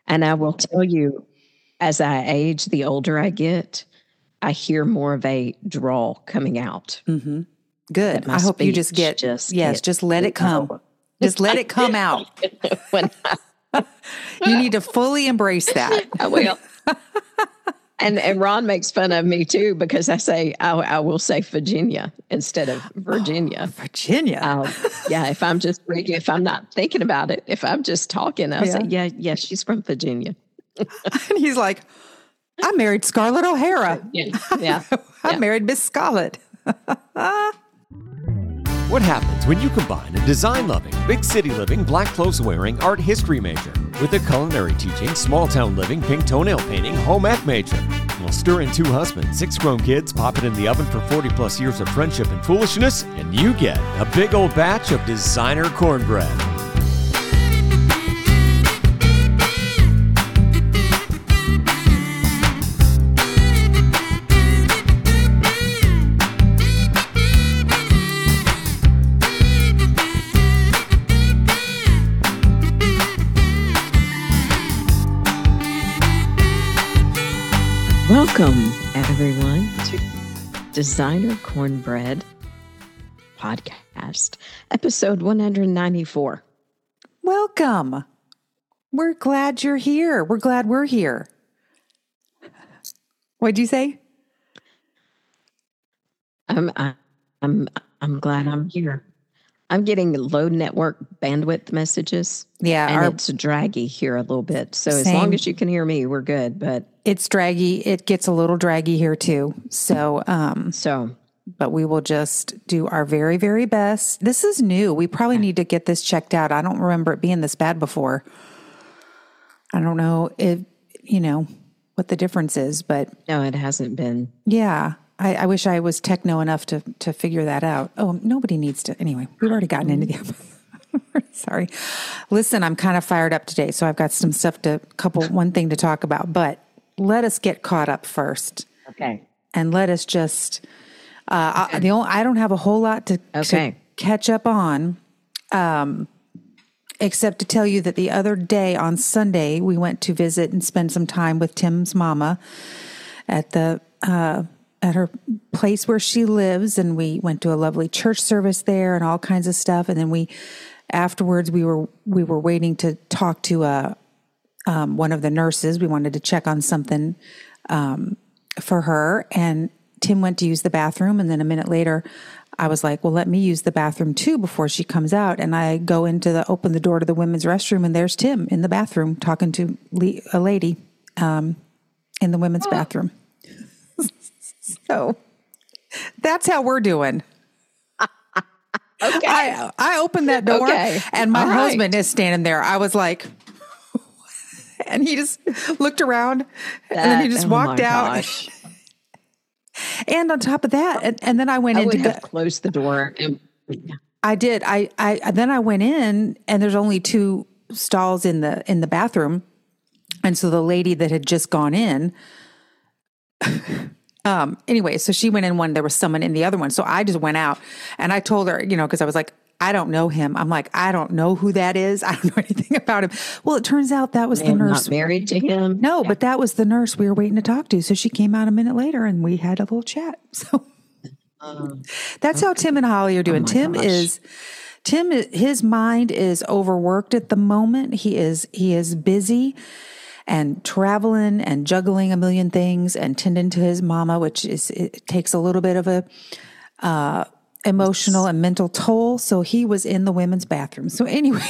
And I will tell you, as I age, the older I get, I hear more of a drawl coming out. Mm-hmm. Good. I hope you just let it come. Just let it come out. You need to fully embrace that. I will. And Ron makes fun of me too, because I say, I will say Virginia instead of Virginia. Oh, Virginia. Yeah. If I'm just reading, if I'm not thinking about it, if I'm just talking, I'll say, yeah, she's from Virginia. And he's like, I married Scarlett O'Hara. Yeah. I married Miss Scarlett. What happens when you combine a design-loving, big city living, black clothes-wearing art history major with a culinary teaching, small-town living, pink toenail painting, home ec major? We'll stir in 2 husbands, 6 grown kids, pop it in the oven for 40-plus years of friendship and foolishness, and you get a big old batch of designer cornbread. Welcome, everyone, to Designer Cornbread Podcast, episode 194. Welcome. We're glad you're here. We're glad we're here. What'd you say? I'm glad I'm here. I'm getting low network bandwidth messages. Yeah. And it's draggy here a little bit. So as long as you can hear me, we're good. But it's draggy. It gets a little draggy here too. So, but we will just do our very, very best. This is new. We probably need to get this checked out. I don't remember it being this bad before. I don't know if, what the difference is, but. No, it hasn't been. Yeah. I wish I was techno enough to figure that out. Oh, nobody needs to. Anyway, we've already gotten into the episode. Sorry. Listen, I'm kind of fired up today, so I've got some stuff one thing to talk about, but let us get caught up first. Okay. And let us just, I don't have a whole lot to catch up on, except to tell you that the other day on Sunday, we went to visit and spend some time with Tim's mama at her place where she lives, and we went to a lovely church service there and all kinds of stuff. And then afterwards we were waiting to talk to one of the nurses. We wanted to check on something for her, and Tim went to use the bathroom. And then a minute later, I was like, well, let me use the bathroom too before she comes out. And I go open the door to the women's restroom, and there's Tim in the bathroom talking to a lady in the women's bathroom. So that's how we're doing. Okay. I opened that door and my husband is standing there. I was like, and he just looked around and then he just walked out. Gosh. And on top of that, and then I went closed the door. I did. Then I went in, and there's only 2 stalls in the bathroom. And so the lady that had just gone in, anyway, so she went in one, there was someone in the other one. So I just went out and I told her, cause I was like, I don't know him. I'm like, I don't know who that is. I don't know anything about him. Well, it turns out that was the nurse. Not married to him? No, but that was the nurse we were waiting to talk to. So she came out a minute later and we had a little chat. So that's how Tim and Holly are doing. His mind is overworked at the moment. He is busy and traveling and juggling a million things and tending to his mama, it takes a little bit of a emotional and mental toll. So he was in the women's bathroom. So anyway.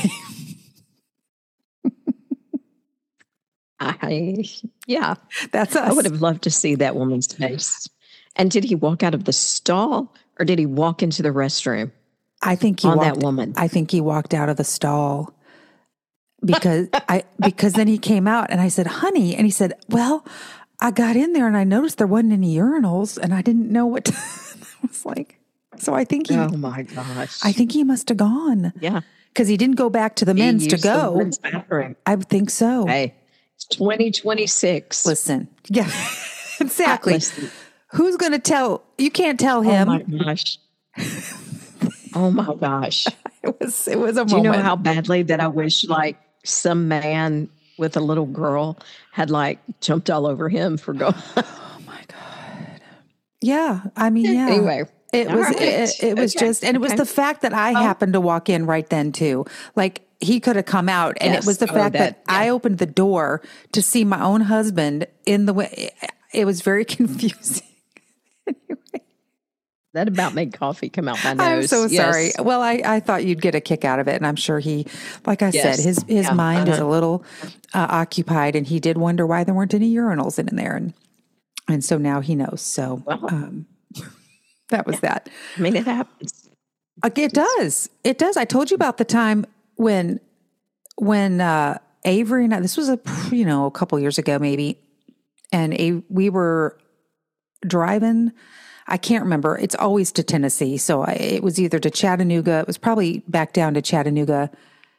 That's us. I would have loved to see that woman's face. And did he walk out of the stall or did he walk into the restroom? I think that woman. I think he walked out of the stall. Because then he came out and I said, honey, and he said, well, I got in there and I noticed there wasn't any urinals and I didn't know what I was like. So I think oh my gosh. I think he must have gone. Yeah. Because he didn't go back to the men's to go. The men's bathroom. I would think so. Hey, it's 2026. Listen. Yeah, exactly. Who's going to tell? You can't tell him. Oh my gosh. Oh my gosh. It was a moment. Do you know how badly that I wish some man with a little girl had like jumped all over him for going. Oh my God. Yeah. I mean, yeah. Anyway. It was, right. it was just, and it was the fact that I happened to walk in right then too. Like he could have come out, and it was the fact that I opened the door to see my own husband in the way. It was very confusing. Anyway. That about made coffee come out my nose. I'm so sorry. Well, I thought you'd get a kick out of it, and I'm sure he, like I said, his mind is a little occupied, and he did wonder why there weren't any urinals in there, and so now he knows. So that was that. I mean, it happens. It does. It does. I told you about the time when Avery and I, this was a couple years ago maybe, and we were driving. I can't remember. It's always to Tennessee. So it was either to Chattanooga. It was probably back down to Chattanooga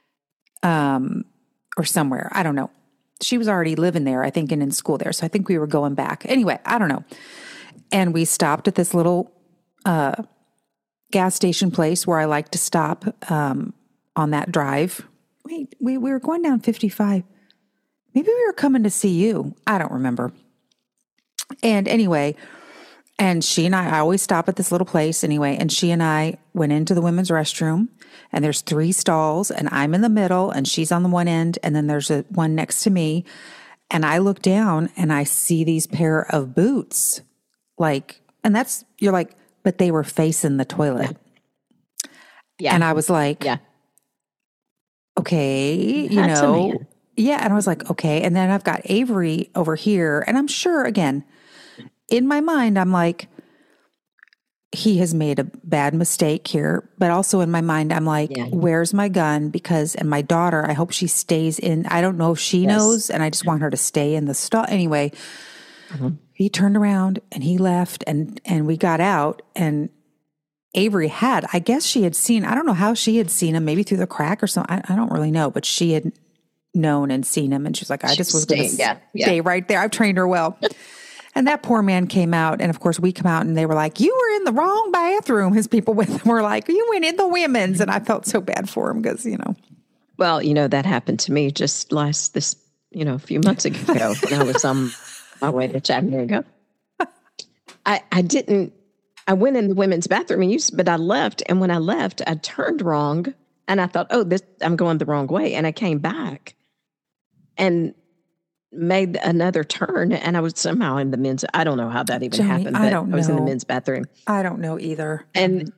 or somewhere. I don't know. She was already living there, I think, and in school there. So I think we were going back. Anyway, I don't know. And we stopped at this little gas station place where I like to stop on that drive. Wait, we were going down 55. Maybe we were coming to see you. I don't remember. And anyway, and she and I always stop at this little place anyway, and she and I went into the women's restroom, and there's 3 stalls, and I'm in the middle, and she's on the one end, and then there's one next to me. And I look down, and I see these pair of boots. You're like, but they were facing the toilet. Yeah. And I was like, okay, yeah. And I was like, okay. And then I've got Avery over here. And I'm sure, again, in my mind, I'm like, he has made a bad mistake here. But also in my mind, I'm like, where's my gun? And my daughter, I hope she stays in. I don't know if she knows. And I just want her to stay in the stall. Anyway, he turned around and he left, and we got out, and Avery I guess she had seen, I don't know how she had seen him, maybe through the crack or something. I don't really know, but she had known and seen him, and she was like, I just was going to stay right there. I've trained her well. And that poor man came out, and of course we come out, and they were like, you were in the wrong bathroom. His people with him were like, you went in the women's, and I felt so bad for him because, Well, that happened to me just a few months ago when I was my way to Chattanooga. I went in the women's bathroom but I left. And when I left, I turned wrong, and I thought, I'm going the wrong way. And I came back and made another turn, and I was somehow in the men's. I don't know how that even happened. But I don't know. I was in the men's bathroom. I don't know either. And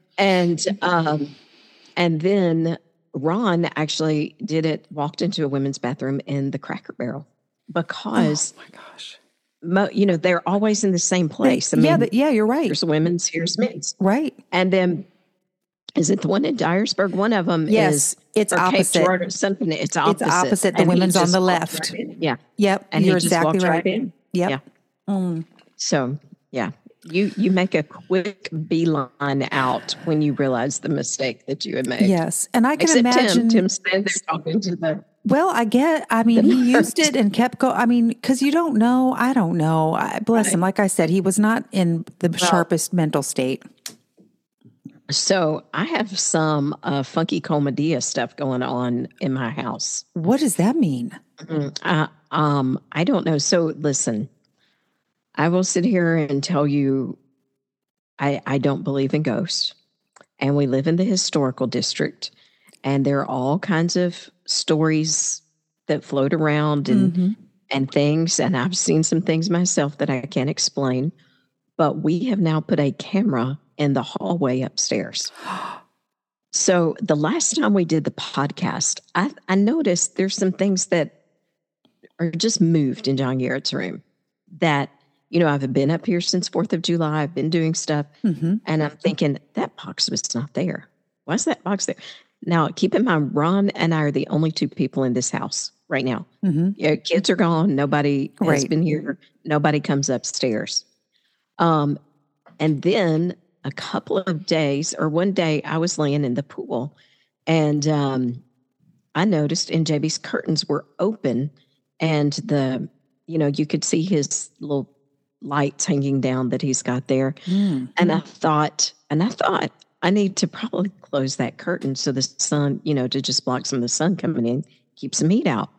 then Ron actually walked into a women's bathroom in the Cracker Barrel because, oh my gosh. They're always in the same place. You're right. Here's women's, here's men's. Right. And then, is it the one in Dyersburg? One of them is. It's opposite. Or something. It's opposite. It's opposite. The women's on the left. Right, yeah. Yep. And you're exactly right. In. Yep. Yeah. So, you make a quick beeline out when you realize the mistake that you had made. Yes. And I can imagine. Tim standing there talking to the. Well, he used it and kept going. Because you don't know. I don't know. Bless him. Like I said, he was not in the sharpest mental state. So I have some funky Comedia stuff going on in my house. What does that mean? I don't know. So listen, I will sit here and tell you, I don't believe in ghosts, and we live in the historical district, and there are all kinds of stories that float around and things. And I've seen some things myself that I can't explain, but we have now put a camera in the hallway upstairs. So the last time we did the podcast, I noticed there's some things that are just moved in John Garrett's room that, I've been up here since 4th of July. I've been doing stuff, and I'm thinking that box was not there. Why is that box there? Now, keep in mind, Ron and I are the only 2 people in this house right now. Kids are gone. Nobody has been here. Nobody comes upstairs. And then a couple of days, or one day, I was laying in the pool, and I noticed JB's curtains were open, and you could see his little lights hanging down that he's got there. And I thought, I need to probably close that curtain so the sun, to just block some of the sun coming in, keep some heat out.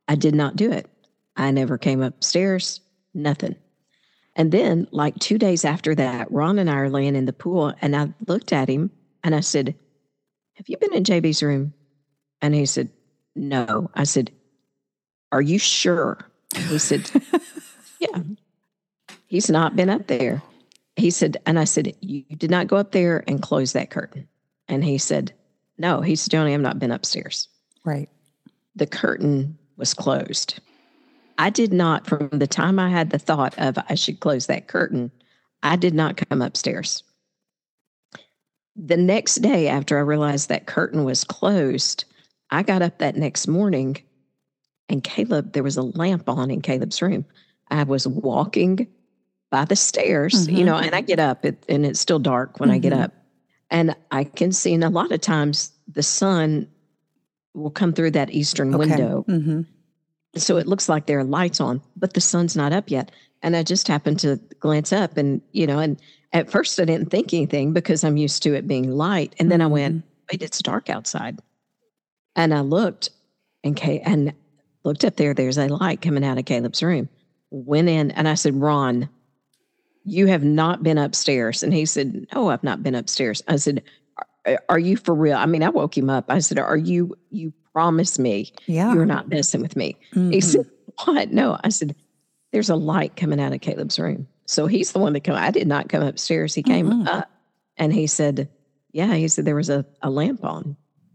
I did not do it. I never came upstairs, nothing. And then, like 2 days after that, Ron and I are laying in the pool, and I looked at him and I said, have you been in JB's room? And he said, no. I said, are you sure? He said, yeah. He's not been up there. He said, and I said, you did not go up there and close that curtain. And he said, no. He said, Joni, I've not been upstairs. Right. The curtain was closed. I did not, from the time I had the thought of I should close that curtain, I did not come upstairs. The next day after I realized that curtain was closed, I got up that next morning and there was a lamp on in Caleb's room. I was walking by the stairs, and I get up and it's still dark when I get up, and I can see, and a lot of times the sun will come through that eastern window. So it looks like there are lights on, but the sun's not up yet. And I just happened to glance up and at first I didn't think anything because I'm used to it being light. And then I went, wait, it's dark outside. And I looked and looked up there. There's a light coming out of Caleb's room. Went in and I said, Ron, you have not been upstairs. And he said, no, I've not been upstairs. I said, are you for real? I mean, I woke him up. I said, you promise me you're not messing with me. He said, what? No. I said, there's a light coming out of Caleb's room. So he's the one that came. I did not come upstairs. He came up and he said, yeah, he said there was a lamp on.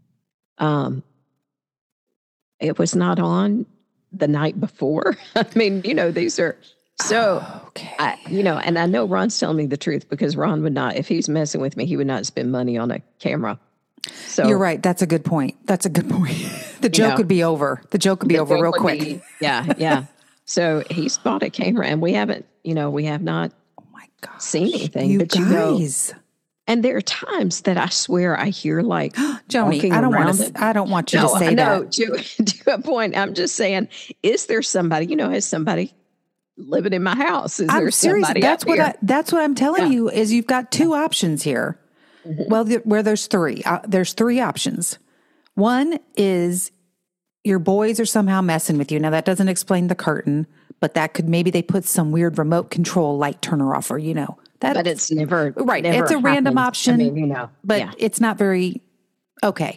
It was not on the night before. I mean, these are so, okay. And I know Ron's telling me the truth because Ron would not, if he's messing with me, he would not spend money on a camera. So you're right. That's a good point. The joke could be over. The joke could be over real quick. Yeah. So he's bought a camera and we have not seen anything. You but guys. And there are times that I swear I hear like Joni, I don't want you to say that. To a point, I'm just saying, is there somebody, has somebody living in my house? Is there somebody that's up here? That's what I'm telling you is you've got two options here. Well, where there's three. There's three options. One is your boys are somehow messing with you. Now, that doesn't explain the curtain, but that could, maybe they put some weird remote control light turner off or, but it's never right. Never it's a random option, I mean, but it's not very okay.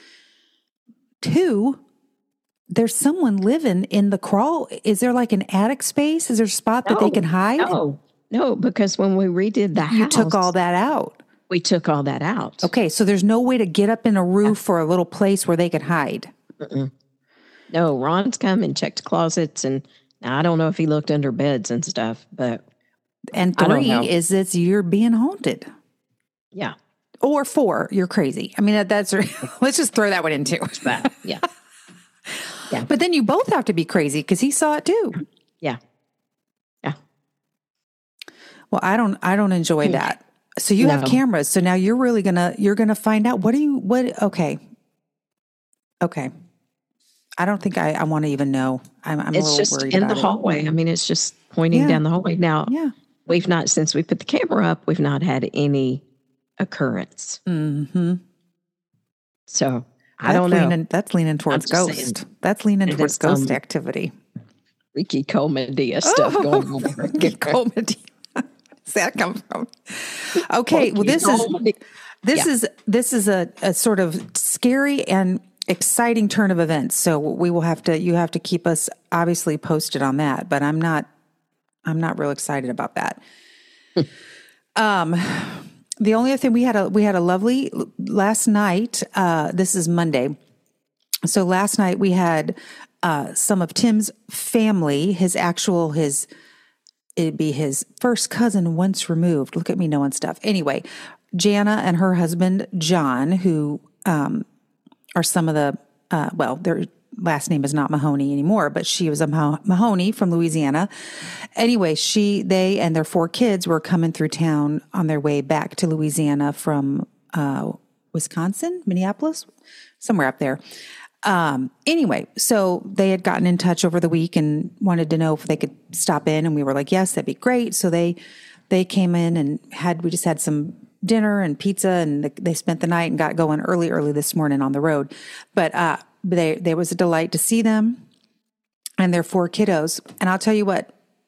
Two, there's someone living in the crawl. Is there like an attic space? Is there a spot that they can hide? No, because when we redid the house, you took all that out. We took all that out. Okay, so there's no way to get up in a roof or a little place where they could hide. No, Ron's come and checked closets, and I don't know if he looked under beds and stuff, but. And three is it's you're being haunted. Yeah. Or four, you're crazy. I mean, that's let's just throw that one in too. Yeah. But then you both have to be crazy because he saw it too. Yeah. Well, I don't enjoy that. So you have cameras. So now you're really you're gonna find out okay. I don't think I want to even know. I'm a little worried about it. It's just in the hallway. I mean, it's just pointing down the hallway. Now, we've not, since we put the camera up, we've not had any occurrence. So I don't know. That's leaning towards ghost. That's leaning towards ghost activity. Ricky Comedia stuff going on. Ricky Comedia. Where's that come from? Okay, well, this is a sort of scary and exciting turn of events. So you have to keep us obviously posted on that, but I'm not real excited about that. The only other thing we had a lovely last night. This is Monday. So last night we had some of Tim's family, it'd be his first cousin once removed. Look at me knowing stuff. Anyway, Jana and her husband, John, who are some of the, their last name is not Mahoney anymore, but she was a Mahoney from Louisiana. Anyway, they and their 4 kids were coming through town on their way back to Louisiana from Wisconsin, Minneapolis, somewhere up there. Anyway, so they had gotten in touch over the week and wanted to know if they could stop in, and we were like, yes, that'd be great. So they came in and we just had some dinner and pizza, and they spent the night and got going early this morning on the road. But there was a delight to see them. and their 4 kiddos. And I'll tell you what,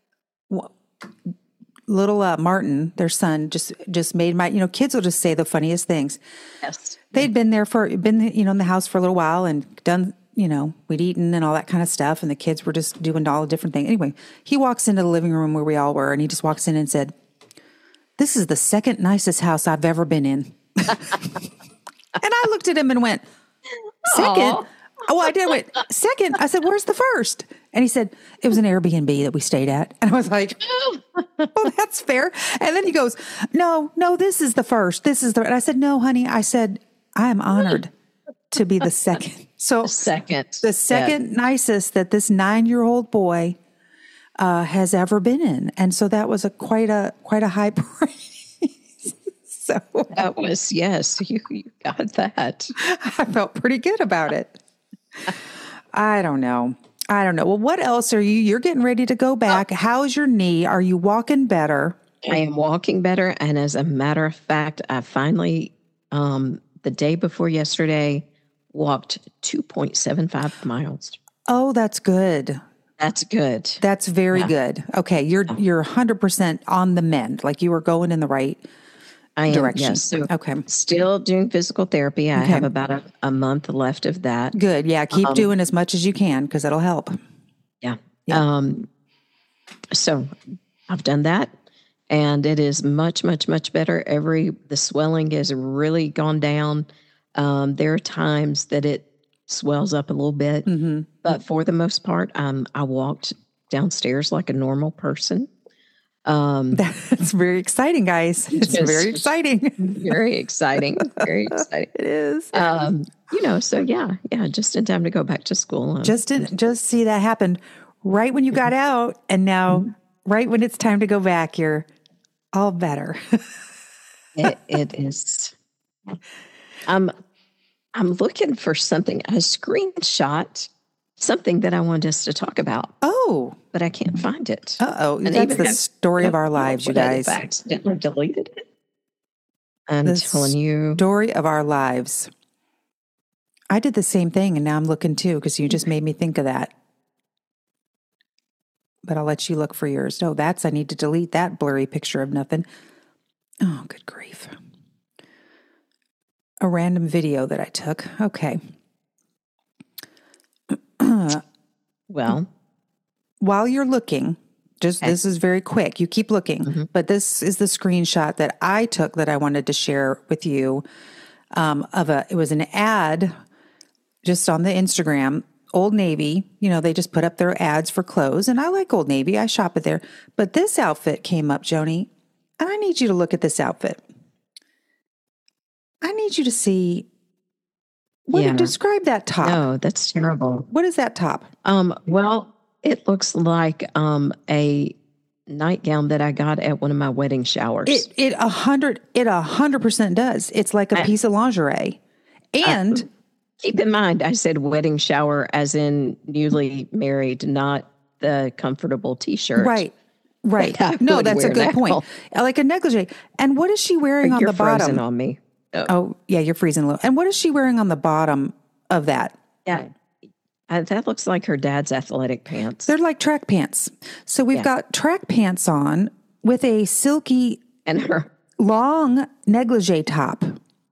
little Martin, their son, just made my, kids will just say the funniest things. Yes. They'd been in the house for a little while and done, we'd eaten and all that kind of stuff. And the kids were just doing all the different things. Anyway, he walks into the living room where we all were, and he just walks in and said, "This is the second nicest house I've ever been in." And I looked at him and went, "Second?" Aww. Well, I did. Wait, second. I said, "Where's the first?" And he said, "It was an Airbnb that we stayed at." And I was like, "Oh, that's fair." And then he goes, No, this is the first. This is and I said, "No, honey." I said, "I am honored to be the second." So The second nicest that this 9-year-old boy has ever been in. And so that was quite a high praise. So that was, yes, you got that. I felt pretty good about it. I don't know. Well, what else you're getting ready to go back. How's your knee? Are you walking better? I am walking better. And as a matter of fact, I finally, the day before yesterday, walked 2.75 miles. Oh, that's good. That's good. That's very good. Okay. You're 100% on the mend. Like you were going in the right direction. Yes. So okay. Still doing physical therapy. I have about a month left of that. Good. Yeah. Keep doing as much as you can because it'll help. Yeah. So I've done that, and it is much, much, much better. The swelling has really gone down. There are times that it swells up a little bit, but for the most part, I walked downstairs like a normal person. That's very exciting, guys. It's very exciting. Very exciting. Very exciting. It is. So yeah, just in time to go back to school. Just see that happen right when you got out, and now right when it's time to go back, you're all better. It is. I'm looking for something, a screenshot, something that I wanted us to talk about. Oh. But I can't find it. Uh-oh. That's the story of our lives, you guys. I accidentally deleted it. I'm telling you. Story of our lives. I did the same thing, and now I'm looking too, because you just made me think of that. But I'll let you look for yours. No, I need to delete that blurry picture of nothing. Oh, good grief. A random video that I took. Okay. Well, while you're looking, this is very quick. You keep looking, but this is the screenshot that I took that I wanted to share with you. It was an ad just on the Instagram. Old Navy, they just put up their ads for clothes, and I like Old Navy. I shop it there. But this outfit came up, Joni, and I need you to look at this outfit. I need you to see describe that top. No, that's terrible. What is that top? Well, it looks like a nightgown that I got at one of my wedding showers. It 100% does. It's like a piece of lingerie. And keep in mind, I said wedding shower as in newly married, not the comfortable T-shirt. Right. No, that's a good point. Like a negligee. And what is she wearing on the bottom? You're freezing on me. Oh, yeah, you're freezing a little. And what is she wearing on the bottom of that? Yeah. That looks like her dad's athletic pants. They're like track pants. So we've got track pants on with a silky and her long negligee top.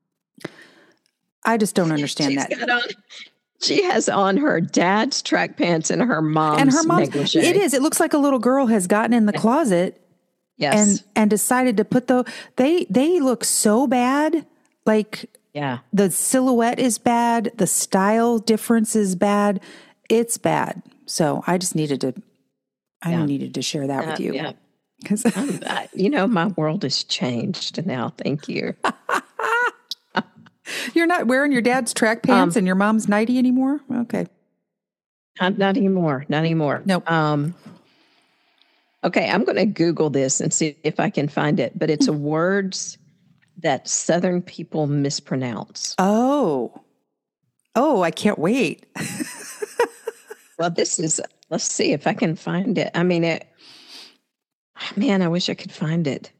I just don't understand that. She has on her dad's track pants and her mom's negligee. It is. It looks like a little girl has gotten in the closet. Yes. And decided to put they look so bad. Like, the silhouette is bad. The style difference is bad. It's bad. So I just needed to share that with you. Yeah. Because, my world has changed now. Thank you. You're not wearing your dad's track pants and your mom's nightie anymore? Okay. Not anymore. Nope. Okay, I'm going to Google this and see if I can find it. But it's words that Southern people mispronounce. Oh, I can't wait. Well, let's see if I can find it. I mean, I wish I could find it.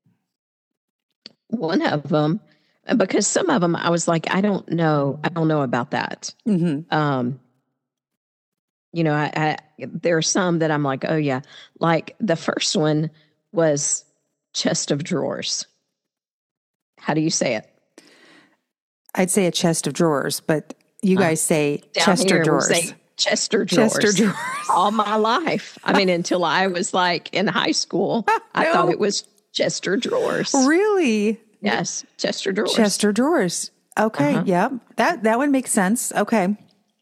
One of them, because some of them I was like, I don't know about that. Mm-hmm. You know, there are some that I'm like, oh yeah. Like the first one was chest of drawers. How do you say it? I'd say a chest of drawers, but you guys say Down Chester here, drawers. we say Chester drawers. Chester drawers. All my life. I mean, until I was like in high school, I thought it was Chester drawers. Really? Yes, Chester drawers. Chester drawers. Okay. Yep. That one makes sense. Okay.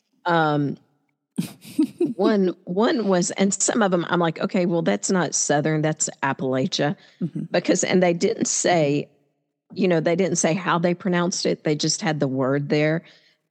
One was, and some of them I'm like, okay, well, that's not Southern, that's Appalachia. Because, and they didn't say, you know, they didn't say how they pronounced it. They just had the word there.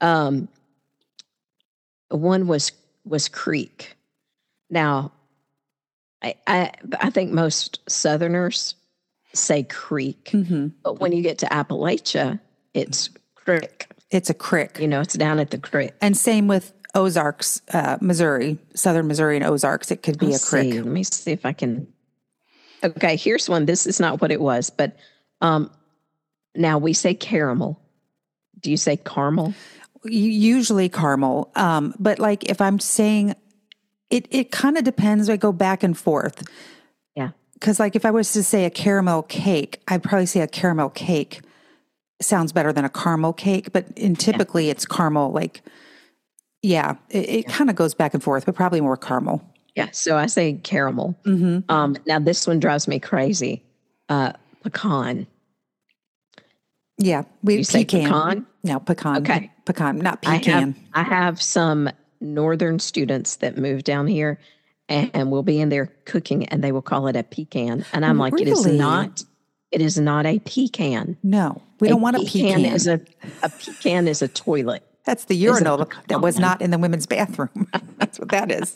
One was creek. Now, I think most Southerners say creek, but when you get to Appalachia, it's crick. It's a crick. You know, it's down at the creek. And same with Ozarks, Missouri, Southern Missouri and Ozarks. It could be a crick. Let me see if I can. Okay, here's one. This is not what it was, but now we say caramel. Do you say caramel? Usually caramel. But like if I'm saying it kind of depends. I go back and forth. Yeah. Because like if I was to say a caramel cake, I'd probably say a caramel cake sounds better than a caramel cake. But typically it's caramel. Like, it kind of goes back and forth, but probably more caramel. Yeah. So I say caramel. Now this one drives me crazy. Pecan. Yeah. You say pecan? No, pecan. Okay. Pecan, not pecan. I have some northern students that move down here and will be in there cooking and they will call it a pecan. And I'm like, Really? it is not a pecan. No, we don't want a pecan. A pecan is a toilet. That's the urinal that was not in the women's bathroom. That's what that is.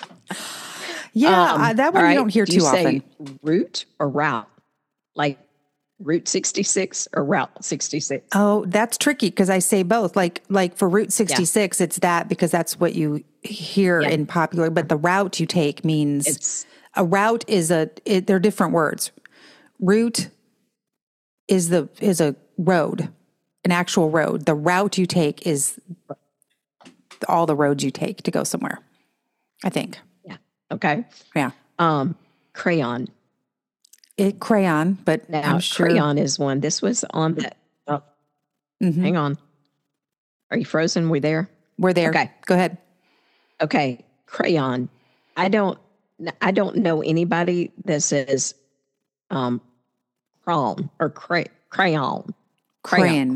Yeah, that one you don't hear too often. Say route or route? Like Route 66 or Route 66? Oh, that's tricky because I say both. Like for Route 66, it's that because that's what you hear in popular. But the route you take means a route is they're different words. Route is a road, an actual road. The route you take is all the roads you take to go somewhere, I think. Yeah. Okay. Yeah. Crayon. Crayon, but Now, I'm sure. crayon is one. This was on that. Hang on. Are you frozen? We there? We're there. Okay. Go ahead. Okay. Crayon. I don't know anybody that says crayon or crayon. Crayon. Crayon.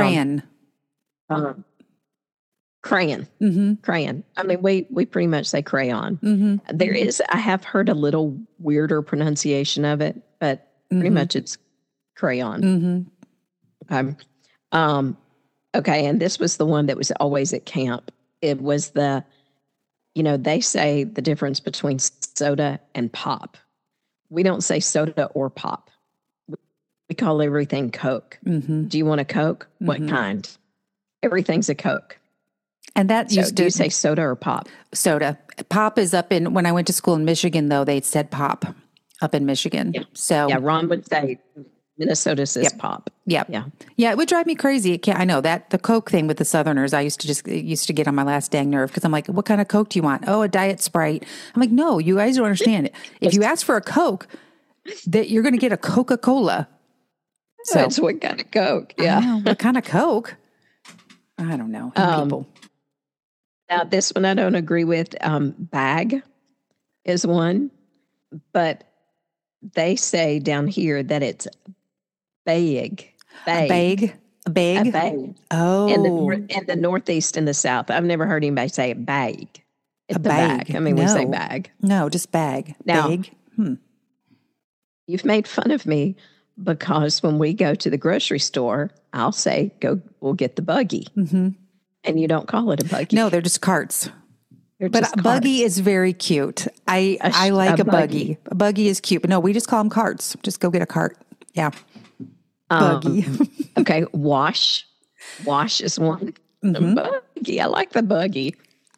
Crayon. Crayon. I mean, we pretty much say crayon. I have heard a little weirder pronunciation of it, but pretty much it's crayon. Okay. Okay. And this was the one that was always at camp. It was they say the difference between soda and pop. We don't say soda or pop. We call everything Coke. Do you want a Coke? What kind? Everything's a Coke. And that used to. Do you say soda or pop? Soda. Pop is up when I went to school in Michigan, though, they said pop up in Michigan. Yeah. So. Yeah, Ron would say Minnesota says pop. Yep. Yeah. Yeah, it would drive me crazy. I know that the Coke thing with the Southerners, I used to get on my last dang nerve because I'm like, what kind of Coke do you want? Oh, a Diet Sprite. I'm like, no, you guys don't understand it. If you ask for a Coke, that you're going to get a Coca-Cola. So that's what kind of Coke. Yeah. I know. What kind of Coke? I don't know. People. Now, this one I don't agree with. Bag is one, but they say down here that it's bag. A bag? Oh. In the Northeast and the South. I've never heard anybody say bag. It's a bag. I mean, we say bag. No, just bag. Now, bag. You've made fun of me because when we go to the grocery store, I'll say, we'll get the buggy. And you don't call it a buggy. No, they're just carts. But a buggy is very cute. I like a buggy. A buggy is cute. But no, we just call them carts. Just go get a cart. Yeah. Buggy. Okay. Wash. Wash is one. Buggy. I like the buggy.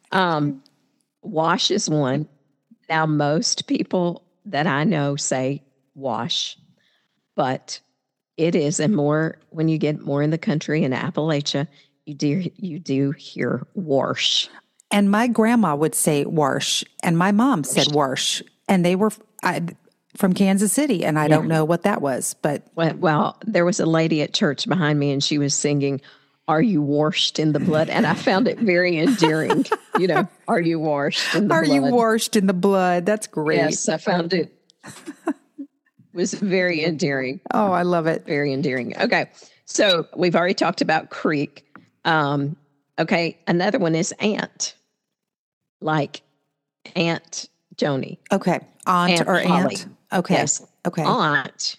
Wash is one. Now, most people that I know say wash, but it is, and more when you get more in the country in Appalachia, you do hear wash. And my grandma would say Warsh, and my mom said Warsh, and they were from Kansas City, and I don't know what that was, but Well, there was a lady at church behind me, and she was singing, "Are you washed in the blood?" And I found it very endearing. Are you washed in the blood? Are you washed in the blood? That's great. Yes, I found it was very endearing. Oh, I love it. Very endearing. Okay, so we've already talked about creek. Okay, another one is aunt, like Aunt Joni. Okay, aunt or Holly. aunt. Okay, Yes. okay. Aunt,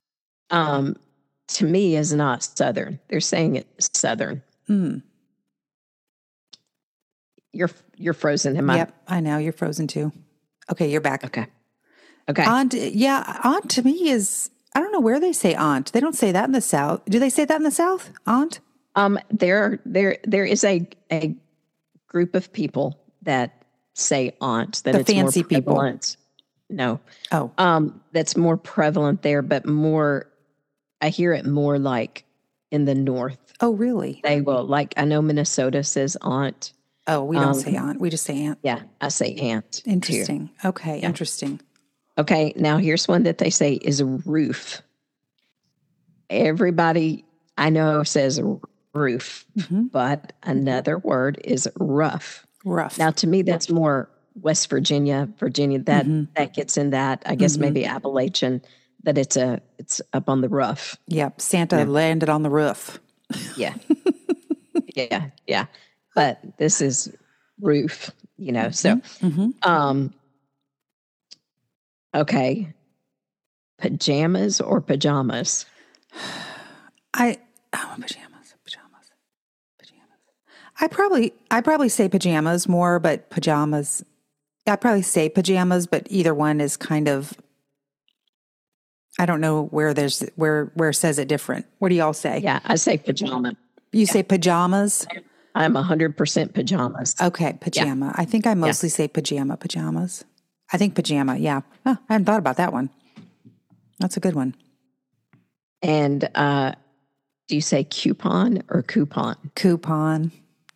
to me, is not Southern. They're saying it's Southern. You're frozen. Am I? Yep, I know you're frozen too. Okay, you're back. Okay. Aunt, aunt to me is, I don't know where they say aunt. They don't say that in the South. Do they say that in the South? Aunt? There is a group of people that say aunt, that The it's fancy more people. prevalent. No. Oh. That's more prevalent there, but I hear it more like in the North. Oh, really? They will, like, I know Minnesota says aunt. Oh, we don't say aunt. We just say aunt. Yeah, I say aunt. here. Interesting. Okay, interesting. Okay, now here's one that they say is a roof. Everybody I know says roof, but another word is rough. Rough. Now, to me, that's more West Virginia, that gets in that. I guess maybe Appalachian, that it's up on the rough. Yep. Santa landed on the roof. Yeah, yeah. But this is roof, So, okay, pajamas or pajamas? Pajamas. I probably say pajamas more, but pajamas. I probably say pajamas, but either one is kind of. I don't know where it says it different. What do y'all say? Yeah, I say pajama. You say pajamas? I'm 100% pajamas. Okay, pajama. Yeah. I think I mostly say pajamas. I think pajama, yeah. Oh, I hadn't thought about that one. That's a good one. And do you say coupon or coupon? Coupon.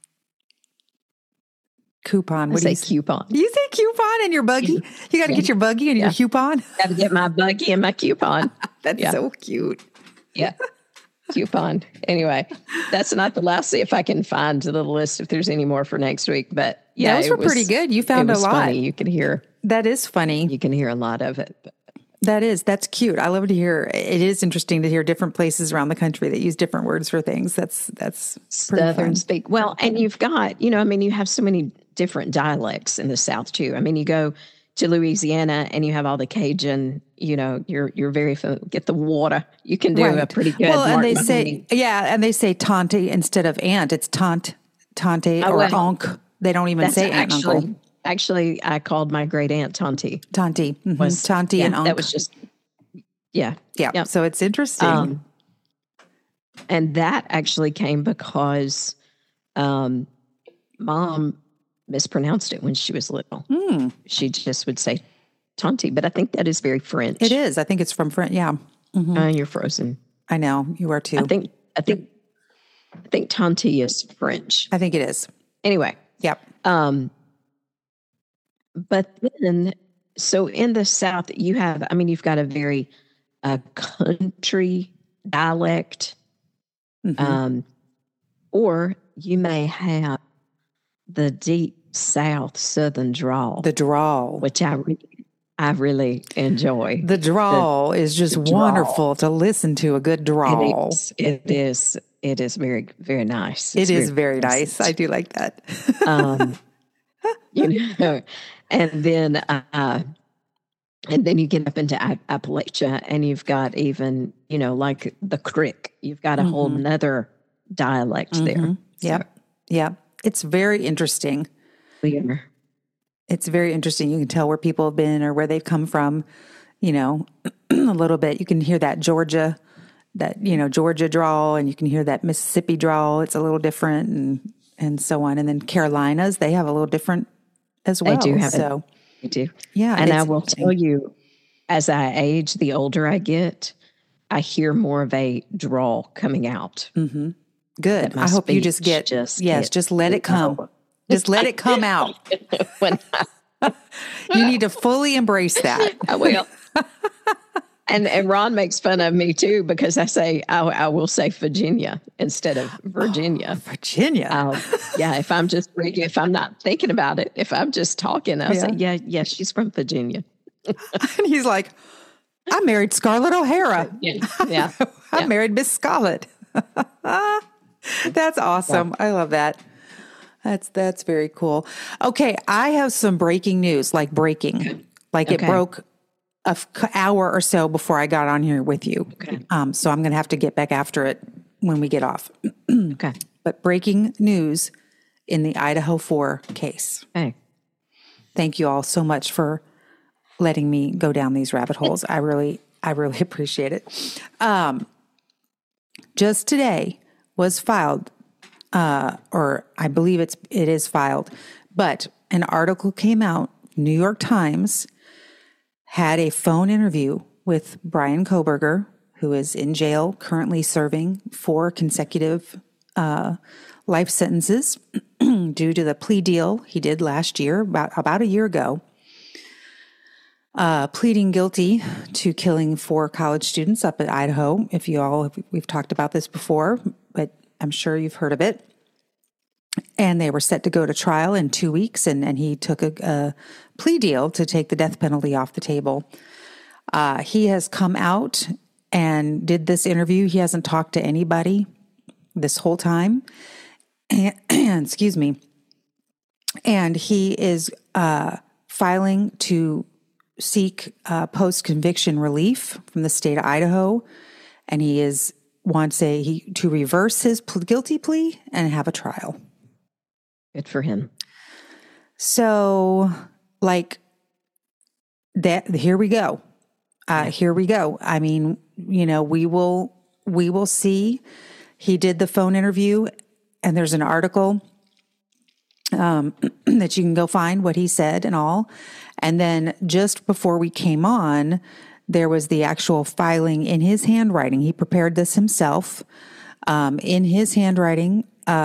What I do you say? Coupon. You say coupon in your buggy? You got to get your buggy and your coupon? Got to get my buggy and my coupon. That's so cute. Yeah. Coupon. Anyway, that's not the last. See if I can find the list if there's any more for next week. But yeah, those were pretty good. You found a lot. Funny. You can hear. That is funny. You can hear a lot of it. But. That's cute. I love to hear. It is interesting to hear different places around the country that use different words for things. That's pretty Southern fun. speak. Well, and you've got, you have so many different dialects in the South too. I mean, you go to Louisiana and you have all the Cajun, you're very get the water. You can do a pretty good. Well, and they say tante instead of aunt. It's tante or onk. They don't even say aunt and uncle. Actually, I called my great aunt Tonti. Tonti. Mm-hmm. Was Tonti and uncle. That was just, yeah. So it's interesting. And that actually came because Mom mispronounced it when she was little. She just would say Tonti, but I think that is very French. It is. I think it's from French. Yeah. Mm-hmm. You're frozen. I know. You are too. I think Tonti is French. I think it is. Anyway. Yep. But then, so in the South, you've got a very country dialect, or you may have the deep South Southern drawl. The drawl. Which I really enjoy. The drawl is just wonderful to listen to, a good drawl. It is very, very nice. It is very nice. I do like that. And then you get up into Appalachia, and you've got even, like the Creek. You've got a whole nother dialect there. Yep. It's very interesting. It's very interesting. You can tell where people have been or where they've come from, a little bit. You can hear that Georgia drawl, and you can hear that Mississippi drawl. It's a little different and so on. And then Carolinas, they have a little different as well. They do have it. They do. Yeah. And I will tell you, as I age, the older I get, I hear more of a drawl coming out. Mm-hmm. Good. I hope you just let it come. Just let it come out. When You need to fully embrace that. I will. And Ron makes fun of me too because I say I will say Virginia instead of Virginia. Virginia. Yeah, if I'm just reading, if I'm not thinking about it, if I'm just talking, I'll say, yeah, she's from Virginia. And he's like, I married Scarlett O'Hara. Yeah. I married Miss Scarlett. That's awesome. Yeah. I love that. That's very cool. Okay, I have some breaking news, like breaking. Like it broke an hour or so before I got on here with you. Okay. So I'm going to have to get back after it when we get off. Okay. But breaking news in the Idaho 4 case. Okay. Thank you all so much for letting me go down these rabbit holes. I really appreciate it. Just today was filed, or I believe it is filed, but an article came out, New York Times had a phone interview with Bryan Kohberger, who is in jail currently serving 4 consecutive life sentences due to the plea deal he did last year, about a year ago, pleading guilty to killing 4 college students up at Idaho. We've talked about this before, but I'm sure you've heard of it. And they were set to go to trial in 2 weeks, and he took a plea deal to take the death penalty off the table. He has come out and did this interview. He hasn't talked to anybody this whole time. Excuse me. And he is filing to seek post-conviction relief from the state of Idaho. And he wants to reverse his guilty plea and have a trial. Good for him. So, like that, here we go. Here we go. I mean, we will see. He did the phone interview, and there's an article that you can go find what he said and all. And then just before we came on, there was the actual filing in his handwriting. He prepared this himself. In his handwriting,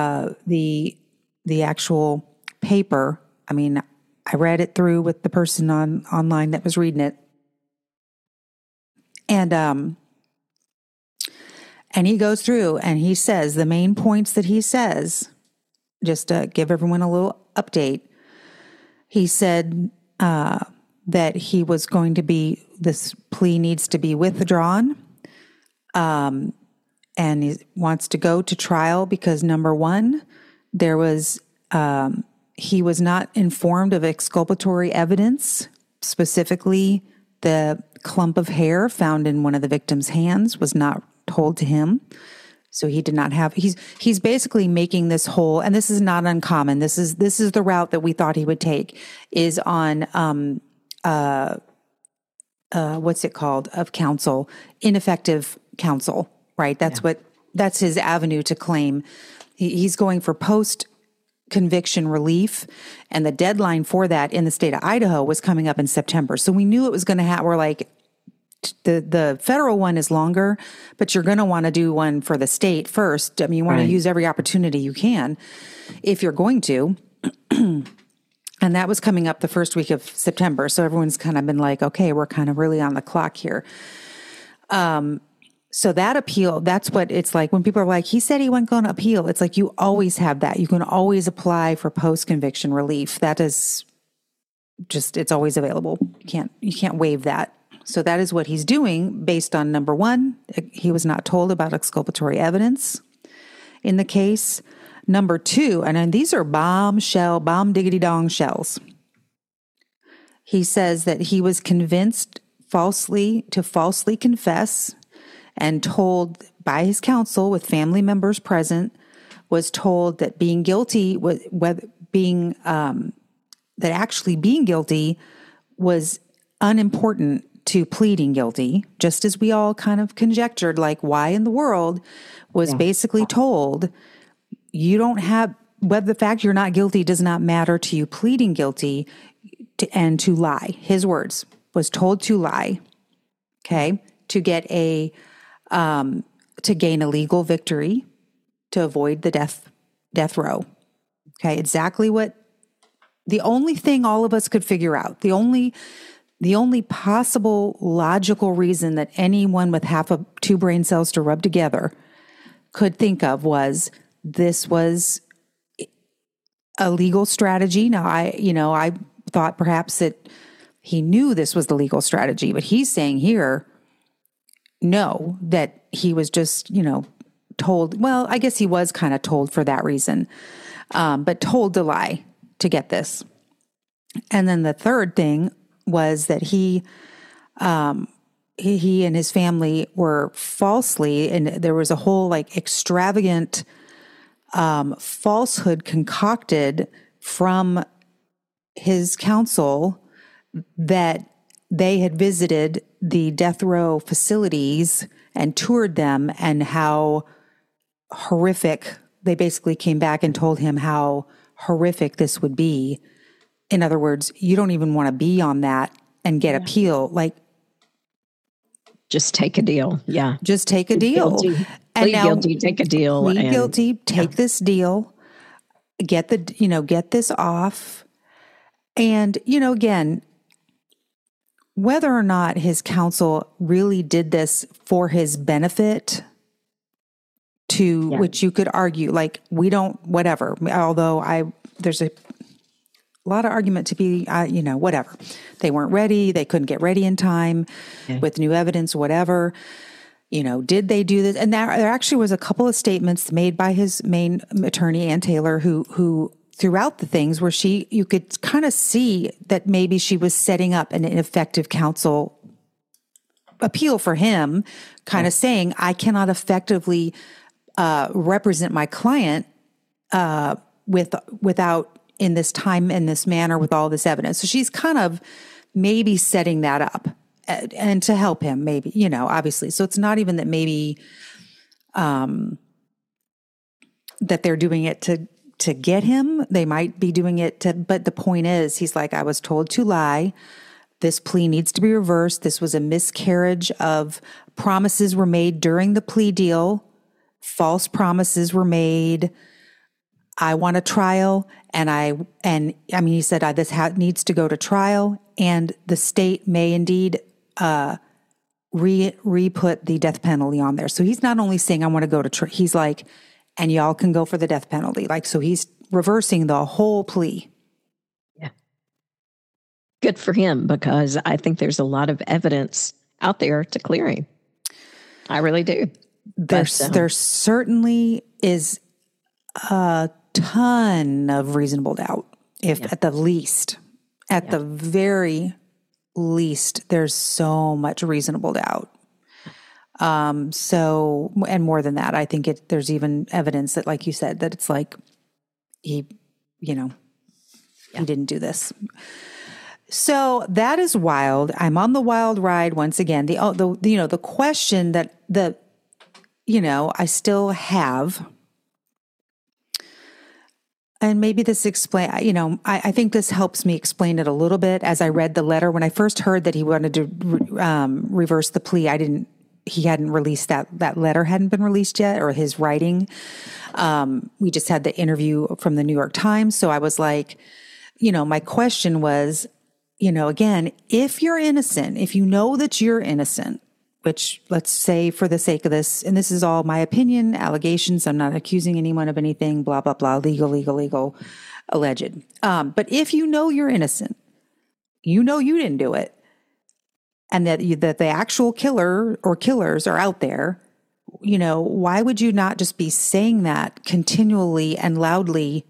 the actual paper. I mean, I read it through with the person online that was reading it. And he goes through and he says the main points that he says, just to give everyone a little update. He said that he was going to this plea needs to be withdrawn. And he wants to go to trial because, number one, there was, he was not informed of exculpatory evidence, specifically the clump of hair found in one of the victim's hands was not told to him. So he did not have, he's basically making this whole, and this is not uncommon. This is the route that we thought he would take, is on, what's it called, of counsel, ineffective counsel, right? That's his avenue to claim. He's going for post-conviction relief, and the deadline for that in the state of Idaho was coming up in September. So we knew it was going to happen. We're like, the federal one is longer, but you're going to want to do one for the state first. I mean, you want to use every opportunity you can if you're going to. And that was coming up the first week of September. So everyone's kind of been like, okay, we're kind of really on the clock here. So that appeal, that's what it's like when people are like, he said he wasn't going to appeal. It's like, you always have that. You can always apply for post-conviction relief. That is just, it's always available. You can't waive that. So that is what he's doing based on, number one, he was not told about exculpatory evidence in the case. Number two, and then these are bomb diggity dong shells. He says that he was convinced falsely confess, and told by his counsel with family members present, was told that being guilty, that actually being guilty was unimportant to pleading guilty, just as we all kind of conjectured, like why in the world, was basically told you don't have, whether the fact you're not guilty does not matter to you pleading guilty and to lie. His words, was told to lie, okay, to get to gain a legal victory, to avoid the death row. Okay. Exactly the only thing all of us could figure out, the only possible logical reason that anyone with half of two brain cells to rub together could think of was this was a legal strategy. Now, I thought perhaps that he knew this was the legal strategy, but he's saying here, no, that he was just, told. Well, I guess he was kind of told for that reason, but told to lie to get this. And then the third thing was that he and his family were falsely, and there was a whole extravagant falsehood concocted from his counsel that they had visited the death row facilities and toured them, and how horrific, they basically came back and told him how horrific this would be. In other words, you don't even want to be on that and get appeal. Just take a deal. Yeah. Just take a deal. Plead guilty, take a deal. Plead guilty, take this deal, get this off. And, again, whether or not his counsel really did this for his benefit, which you could argue, we don't, whatever, although there's a lot of argument to be, whatever. They weren't ready. They couldn't get ready in time with new evidence, whatever. Did they do this? And there actually was a couple of statements made by his main attorney, Ann Taylor, who throughout the things where you could kind of see that maybe she was setting up an ineffective counsel appeal for him, kind of saying, I cannot effectively represent my client without in this time, in this manner, with all this evidence. So she's kind of maybe setting that up and to help him, maybe, obviously. So it's not even that maybe that they're doing it to get him. They might be doing it but the point is, he's like, I was told to lie. This plea needs to be reversed. This was a miscarriage of promises were made during the plea deal. False promises were made. I want a trial. He said, this needs to go to trial, and the state may indeed re-put the death penalty on there. So he's not only saying, I want to go to trial, he's like, and y'all can go for the death penalty. So he's reversing the whole plea. Yeah. Good for him, because I think there's a lot of evidence out there to clear him. I really do. There certainly is a ton of reasonable doubt, at the least, the very least, there's so much reasonable doubt. And more than that, I think there's even evidence that, like you said, that it's like he didn't do this. So that is wild. I'm on the wild ride once again. The question that I still have, and maybe this I think this helps me explain it a little bit. As I read the letter, when I first heard that he wanted to reverse the plea, he hadn't released that letter hadn't been released yet, or his writing. We just had the interview from the New York Times. So I was like, my question was, again, if you're innocent, if you know that you're innocent, which, let's say for the sake of this, and this is all my opinion, allegations, I'm not accusing anyone of anything, blah, blah, blah, legal, alleged. But if you know you're innocent, you didn't do it, and that the actual killer or killers are out there, why would you not just be saying that continually and loudly?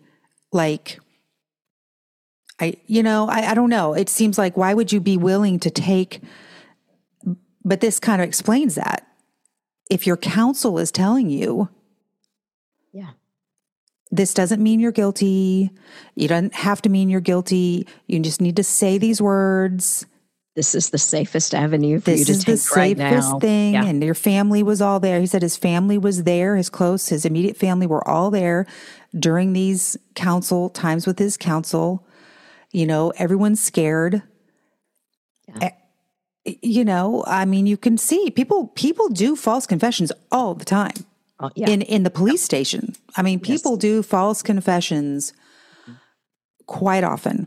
I don't know. It seems like, why would you be willing to take, but this kind of explains that. If your counsel is telling you, this doesn't mean you're guilty. You don't have to mean you're guilty. You just need to say these words. This is the safest avenue for you to take right now. This is the safest thing. Yeah. And your family was all there. He said his family was there, his immediate family were all there during these times with his counsel. Everyone's scared. Yeah. You can see people do false confessions all the time in the police station. People do false confessions quite often.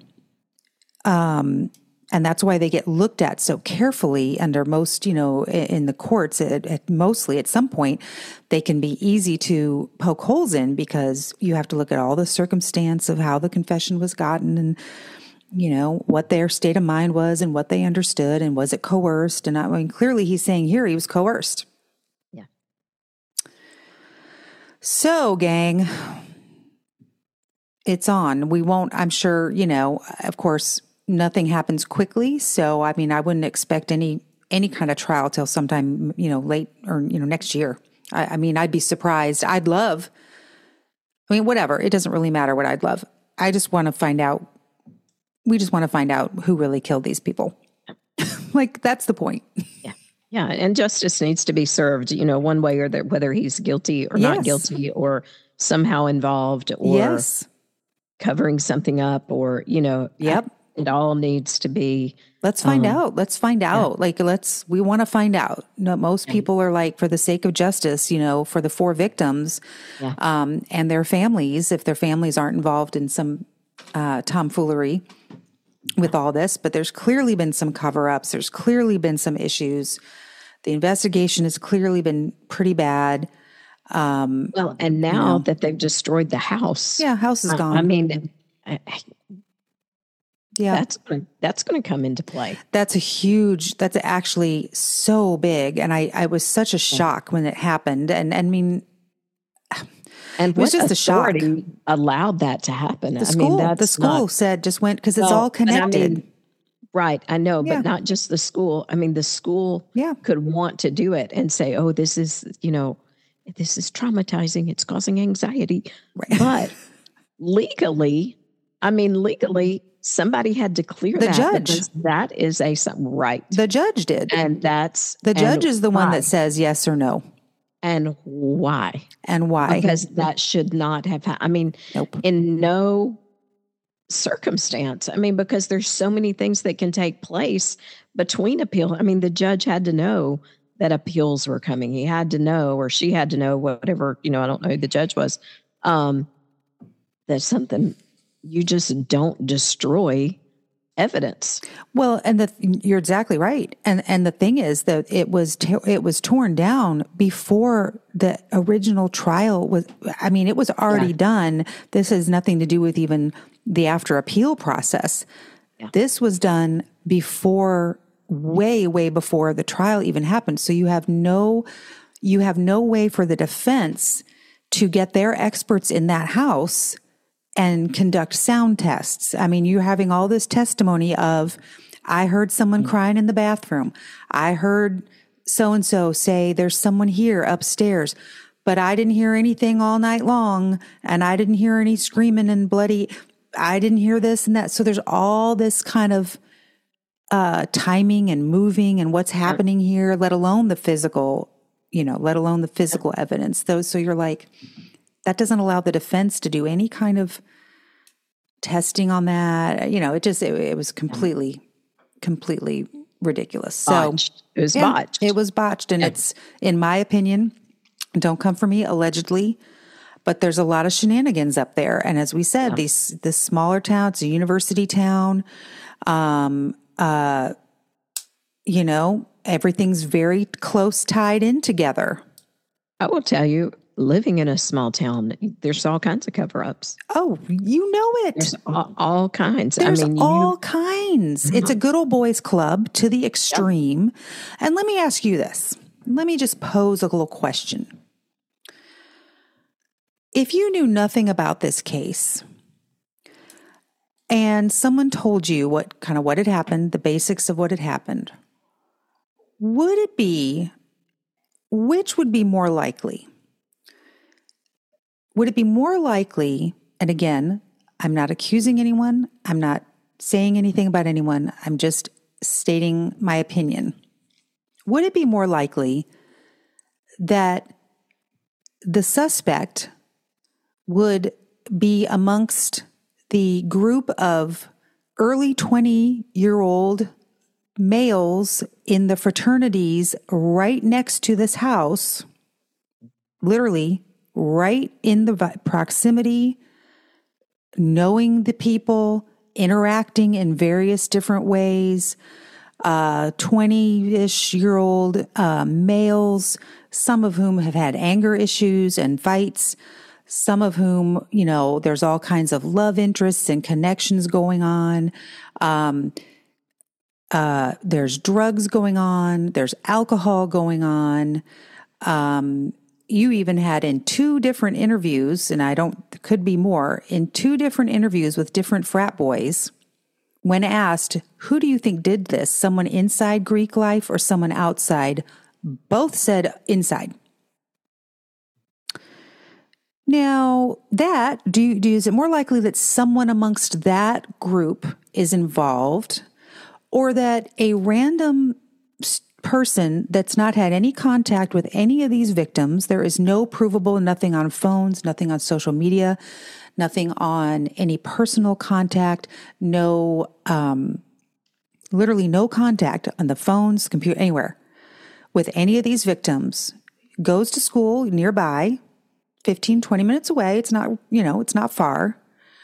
And that's why they get looked at so carefully under most, in the courts, mostly at some point, they can be easy to poke holes in because you have to look at all the circumstance of how the confession was gotten and, what their state of mind was and what they understood and was it coerced. And I mean, clearly he's saying here he was coerced. Yeah. So, gang, it's on. We won't, I'm sure, of course, nothing happens quickly. So, I mean, I wouldn't expect any kind of trial till sometime, late or, next year. I mean, I'd be surprised. Whatever. It doesn't really matter what I'd love. I just want to find out. We just want to find out who really killed these people. Like, that's the point. Yeah. Yeah. And justice needs to be served, one way or whether he's guilty or not guilty or somehow involved or covering something up or, Yep. It all needs to be. Let's find out. Let's find out. Like, we want to find out. Most people are like, for the sake of justice, for the 4 victims, and their families, if their families aren't involved in some tomfoolery with all this, but there's clearly been some cover-ups. There's clearly been some issues. The investigation has clearly been pretty bad. Well, and now that they've destroyed the house. Yeah, house is gone. I mean, yeah, that's going to come into play. That's actually so big. And I was such a shock when it happened. And I mean, and it was just a shock. Allowed that to happen. The school said just went, because it's all connected. Right. I know, but not just the school. I mean, the school could want to do it and say, oh, this is, this is traumatizing. It's causing anxiety. Right. But legally, somebody had to clear the that. Judge. That is right. The judge did. And the judge is the one that says yes or no. And why? Because that should not have happened. I mean, in no circumstance. I mean, because there's so many things that can take place between appeal. I mean, the judge had to know that appeals were coming. He had to know, or she had to know, whatever, I don't know who the judge was. That's something you just don't destroy evidence. Well, and you're exactly right. And the thing is that it was torn down before the original trial was, it was already done. This has nothing to do with even the after appeal process. Yeah. This was done before, way, way before the trial even happened. So you have no way for the defense to get their experts in that house and conduct sound tests. I mean, you're having all this testimony of, I heard someone crying in the bathroom. I heard so-and-so say there's someone here upstairs, but I didn't hear anything all night long. And I didn't hear any screaming and bloody. I didn't hear this and that. So there's all this kind of timing and moving and what's happening here, let alone the physical, evidence. So you're like, that doesn't allow the defense to do any kind of testing on that. It was completely ridiculous. So it was botched. It was botched. And it's, in my opinion, don't come for me, allegedly, but there's a lot of shenanigans up there. And as we said, this smaller town, it's a university town. Everything's very close tied in together. I will tell you, living in a small town, there's all kinds of cover-ups. Oh, you know it. There's all kinds. There's all kinds. Mm-hmm. It's a good old boys club to the extreme. Yep. And let me ask you this. Let me just pose a little question. If you knew nothing about this case and someone told you what had happened, the basics of what had happened, which would be more likely? Would it be more likely, and again, I'm not accusing anyone, I'm not saying anything about anyone, I'm just stating my opinion. Would it be more likely that the suspect would be amongst the group of early 20-year-old males in the fraternities right next to this house, literally right in the proximity knowing the people, interacting in various different ways, 20-ish year old males, some of whom have had anger issues and fights, some of whom, there's all kinds of love interests and connections going on. There's drugs going on. There's alcohol going on. You even had in 2 different interviews, and could be more, in 2 different interviews with different frat boys, when asked, who do you think did this? Someone inside Greek life or someone outside? Both said inside. Now, is it more likely that someone amongst that group is involved, or that a random person that's not had any contact with any of these victims, there is no provable, nothing on phones, nothing on social media, nothing on any personal contact, literally no contact on the phones, computer, anywhere with any of these victims, goes to school nearby, 15, 20 minutes away. It's not, it's not far.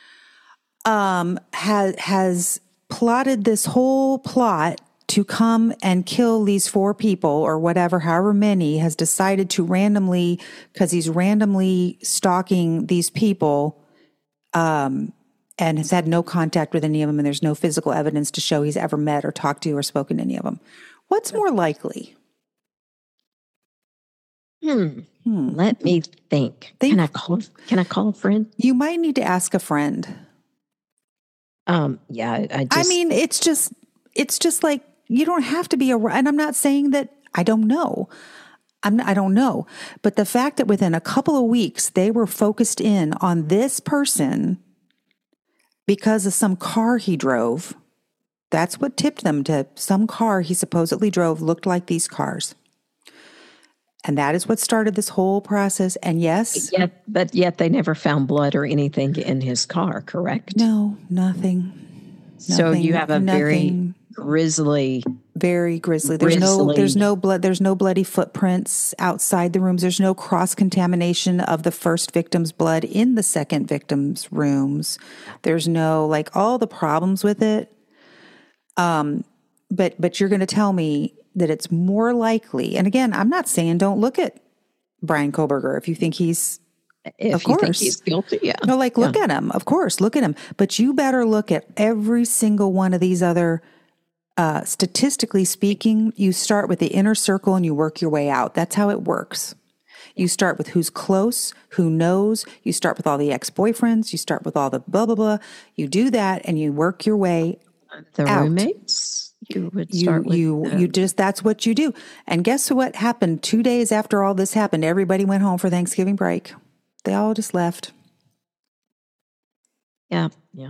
Has plotted this whole plot to come and kill these 4 people or whatever, however many, has decided to randomly, because he's randomly stalking these people, and has had no contact with any of them, and there's no physical evidence to show he's ever met or talked to or spoken to any of them. What's more likely? Let me think. Can I call a friend? You might need to ask a friend. Yeah, I mean, it's just like, you don't have to be and I'm not saying that I don't know. I don't know. But the fact that within a couple of weeks, they were focused in on this person because of some car he drove, that's what tipped them to some car he supposedly drove looked like these cars. And that is what started this whole process. And yes. But yet they never found blood or anything in his car, correct? No, nothing. So you have a very grisly. Very grisly. There's no blood. There's no bloody footprints outside the rooms. There's no cross-contamination of the first victim's blood in the second victim's rooms. There's no, all the problems with it. But you're going to tell me that it's more likely, and again, I'm not saying don't look at Bryan Kohberger if you think he's, if you think he's guilty, yeah. No, look at him, of course, look at him. But you better look at every single one of these other, statistically speaking, you start with the inner circle and you work your way out. That's how it works. You start with who's close, who knows. You start with all the ex-boyfriends. You start with all the blah, blah, blah. You do that and you work your way the out. Roommates. You would start with that's what you do. And guess what happened 2 days after all this happened? Everybody went home for Thanksgiving break. They all just left. Yeah.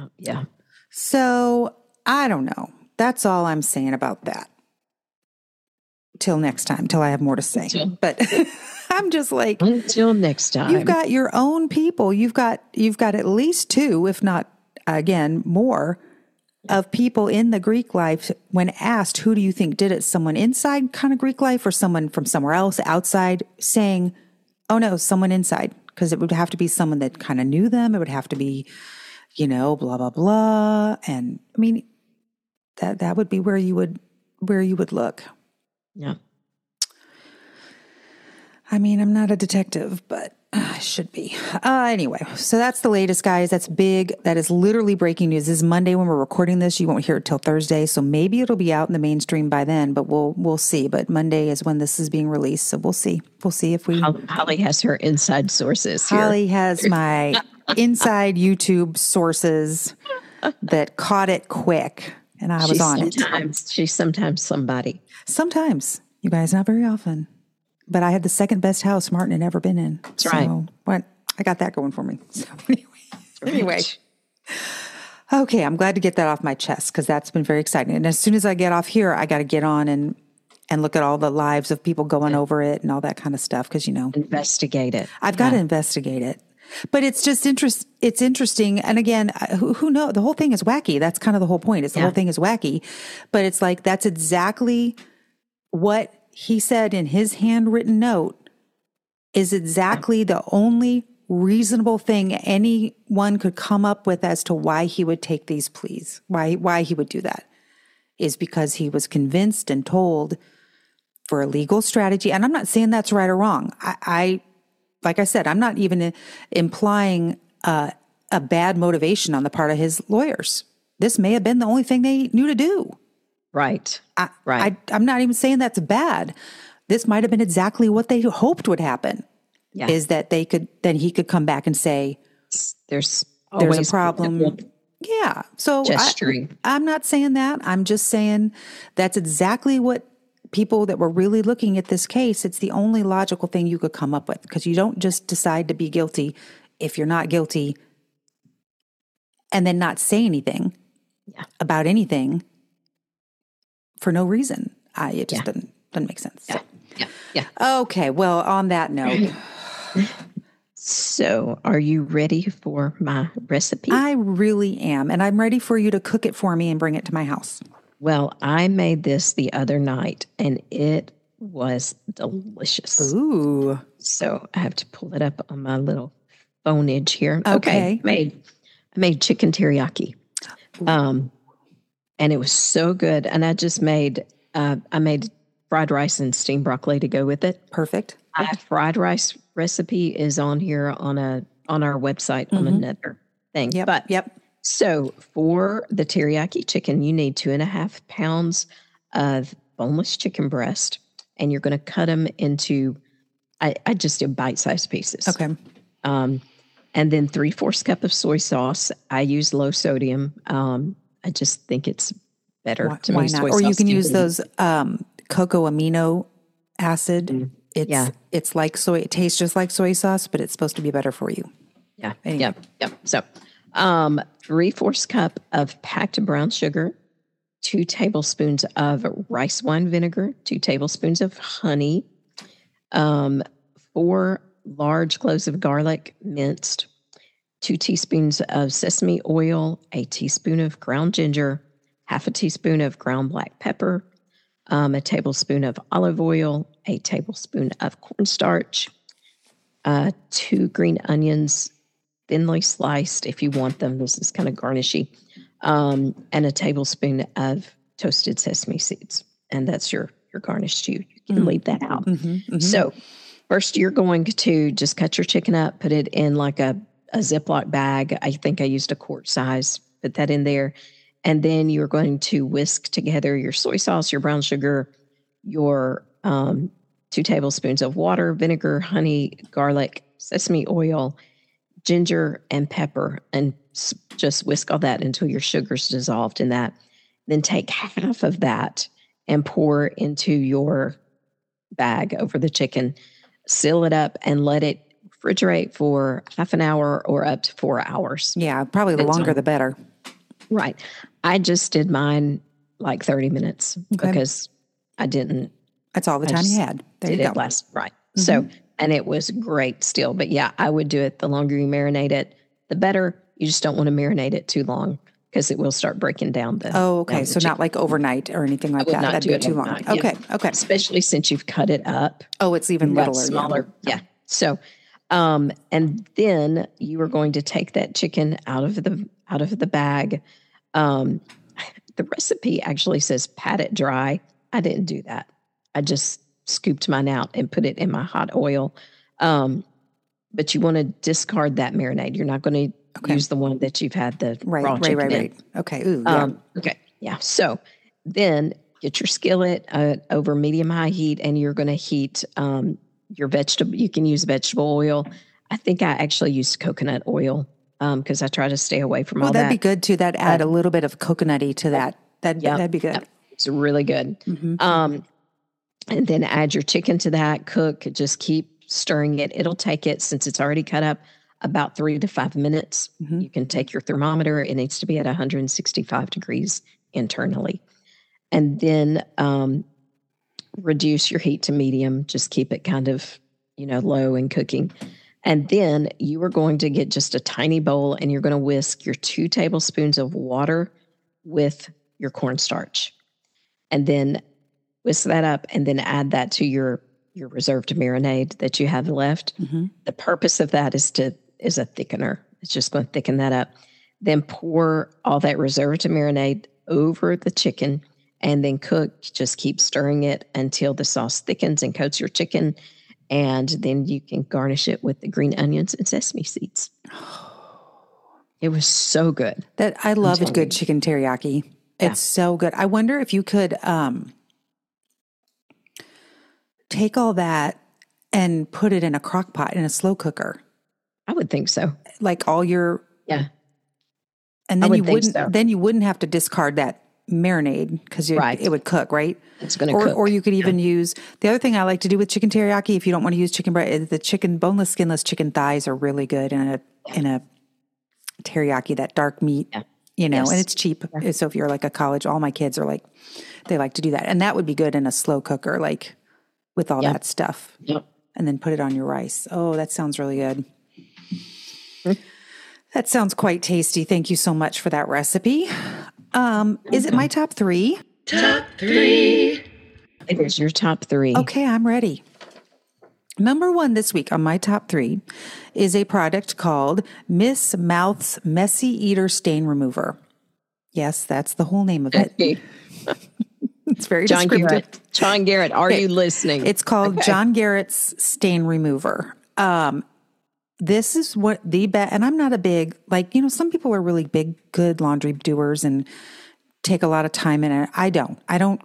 So I don't know. That's all I'm saying about that. Till next time, till I have more to say. But I'm just like, until next time. You've got your own people. You've got at least 2, if not again more, of people in the Greek life. When asked, who do you think did it? Someone inside kind of Greek life or someone from somewhere else outside, saying, oh no, someone inside. Because it would have to be someone that kind of knew them. It would have to be, blah, blah, blah. And I mean, that would be where you would look. Yeah. I mean, I'm not a detective, but I should be. Anyway, so that's the latest, guys. That's big. That is literally breaking news. This is Monday when we're recording this. You won't hear it till Thursday, so maybe it'll be out in the mainstream by then, but we'll see. But Monday is when this is being released, so we'll see. We'll see if we... Holly has her inside sources here. Holly has my inside YouTube sources that caught it quick, and I was on it. She's sometimes somebody. Sometimes. You guys, not very often. But I had the second best house Martin had ever been in. That's right. What I got that going for me. So anyway. Okay, I'm glad to get that off my chest because that's been very exciting. And as soon as I get off here, I got to get on and look at all the lives of people going over it and all that kind of stuff because, investigate it. I've got to investigate it. But it's just it's interesting. And again, who knows? The whole thing is wacky. That's kind of the whole point. The whole thing is wacky. But it's like that's exactly what he said in his handwritten note is exactly the only reasonable thing anyone could come up with as to why he would take these pleas, why he would do that, is because he was convinced and told for a legal strategy. And I'm not saying that's right or wrong. I like I said, I'm not even implying a bad motivation on the part of his lawyers. This may have been the only thing they knew to do. Right. I'm not even saying that's bad. This might have been exactly what they hoped would happen. Yeah. Is that he could come back and say, there's a problem. Yeah. So I'm not saying that. I'm just saying that's exactly what people that were really looking at this case, it's the only logical thing you could come up with, because you don't just decide to be guilty if you're not guilty and then not say anything about anything for no reason. It just doesn't make sense. Yeah. So. Yeah. Okay. Well, on that note. So are you ready for my recipe? I really am. And I'm ready for you to cook it for me and bring it to my house. Well, I made this the other night and it was delicious. Ooh. So I have to pull it up on my little phoneage here. Okay. I made chicken teriyaki. And it was so good. And I just made fried rice and steamed broccoli to go with it. Perfect. My fried rice recipe is on here on our website on another thing. Yep. So for the teriyaki chicken, you need 2.5 pounds of boneless chicken breast, and you're going to cut them into, I just did bite-sized pieces. Okay. And then 3/4 cup of soy sauce. I use low sodium. I just think it's better to why me. Not? Or you can use those cocoa amino acid. It's like soy. It tastes just like soy sauce, but it's supposed to be better for you. Yeah. Anyway. Yep. So, 3/4 cup of packed brown sugar, 2 tablespoons of rice wine vinegar, 2 tablespoons of honey, 4 large cloves of garlic minced, 2 teaspoons of sesame oil, a teaspoon of ground ginger, half a teaspoon of ground black pepper, a tablespoon of olive oil, a tablespoon of cornstarch, 2 green onions, thinly sliced if you want them. This is kind of garnishy. And a tablespoon of toasted sesame seeds. And that's your garnish too. You can leave that out. So first you're going to just cut your chicken up, put it in like a Ziploc bag. I think I used a quart size, put that in there. And then you're going to whisk together your soy sauce, your brown sugar, your 2 tablespoons of water, vinegar, honey, garlic, sesame oil, ginger, and pepper, and just whisk all that until your sugar's dissolved in that. Then take half of that and pour into your bag over the chicken, seal it up, and let it refrigerate for half an hour or up to 4 hours. Yeah, probably the longer the better. Right. I just did mine like 30 minutes because I didn't. That's all the time you had. There you go. Right. So, and it was great still. But yeah, I would do it. The longer you marinate it, the better. You just don't want to marinate it too long because it will start breaking down the. Oh, okay. So not like overnight or anything like that. That'd be too long. Okay. Okay. Especially since you've cut it up. Oh, it's even littler. Smaller. Yeah. So, and then you are going to take that chicken out of the bag. The recipe actually says pat it dry. I didn't do that. I just scooped mine out and put it in my hot oil. But you want to discard that marinade. You're not going to use the one that you've had the raw chicken in. Okay. Ooh, yeah. Okay. Yeah. So then get your skillet over medium-high heat, and you're going to heat your vegetable. You can use vegetable oil. I think I actually used coconut oil because I try to stay away from all that. That'd be good too. That add a little bit of coconutty to that. That'd be good. Yep. It's really good. And then add your chicken to that. Cook. Just keep stirring it. It'll take it, since it's already cut up, about 3 to 5 minutes. You can take your thermometer. It needs to be at 165 degrees internally. And then reduce your heat to medium. Just keep it kind of, low and cooking. And then you are going to get just a tiny bowl, and you're going to whisk your 2 tablespoons of water with your cornstarch. And then whisk that up, and then add that to your your reserved marinade that you have left. The purpose of that is a thickener. It's just going to thicken that up. Then pour all that reserved marinade over the chicken and then cook. Just keep stirring it until the sauce thickens and coats your chicken. And then you can garnish it with the green onions and sesame seeds. It was so good. That I love a good chicken teriyaki. Yeah. It's so good. I wonder if you could take all that and put it in a crock pot in a slow cooker. I would think so. Like all your and I then would you think wouldn't so. then you wouldn't have to discard that marinade because Right. it would cook, right? It's going to cook. Or you could even use the other thing I like to do with chicken teriyaki if you don't want to use chicken breast is the chicken boneless skinless chicken thighs are really good in a teriyaki, that dark meat. Yeah. You know, Yes. and it's cheap. Yeah. So if you're like a college, all my kids are like, they like to do that. And that would be good in a slow cooker, like with all that stuff. Yep. And then put it on your rice. Oh, that sounds really good. That sounds quite tasty. Thank you so much for that recipe. Is it my top three? It is your top three. Okay, I'm ready. Number one this week on my top three is a product called Miss Mouth's Messy Eater Stain Remover. Yes, that's the whole name of it. Okay. It's very John descriptive. Garrett. John Garrett, are you listening? It's called John Garrett's Stain Remover. This is what the best, and I'm not a big, like, you know, some people are really big, good laundry doers and take a lot of time in it. I don't,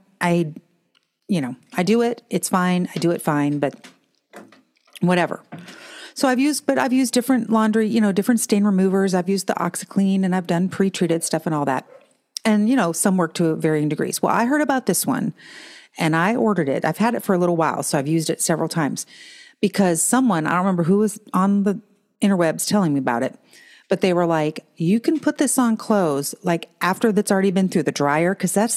you know, I do it. It's fine. I do it fine, but whatever. So I've used different laundry, you know, different stain removers. I've used the OxiClean and I've done pre-treated stuff and all that. And, you know, some work to varying degrees. Well, I heard about this one and I ordered it. I've had it for a little while, so I've used it several times because someone, I don't remember who was on the interwebs telling me about it, but they were like, you can put this on clothes like after that's already been through the dryer. Cause that's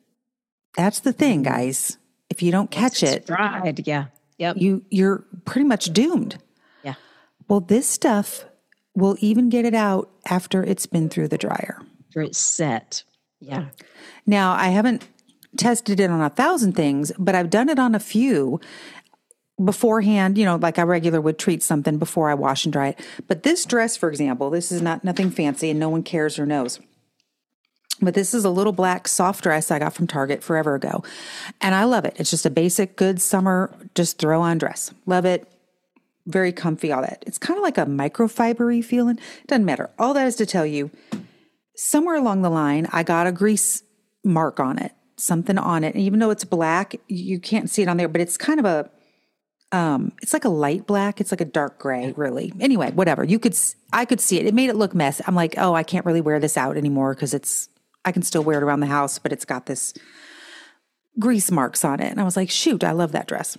the thing, guys. If you don't catch it, dried. Yeah. Yep. you're pretty much doomed. Yeah. Well, this stuff will even get it out after it's been through the dryer. After it's set. Yeah. Now, I haven't tested it on 1,000 things, but I've done it on a few beforehand, you know, like I regular would treat something before I wash and dry it. But this dress, for example, this is nothing fancy and no one cares or knows. But this is a little black soft dress I got from Target forever ago. And I love it. It's just a basic, good summer, just throw on dress. Love it. Very comfy, all that. It's kind of like a microfibery feeling. Doesn't matter. All that is to tell you, somewhere along the line, I got a grease mark on it, something on it. And even though it's black, you can't see it on there, but it's kind of it's like a light black. It's like a dark gray, really. Anyway, whatever. I could see it. It made it look messy. I'm like, oh, I can't really wear this out anymore because I can still wear it around the house, but it's got this grease marks on it. And I was like, shoot, I love that dress.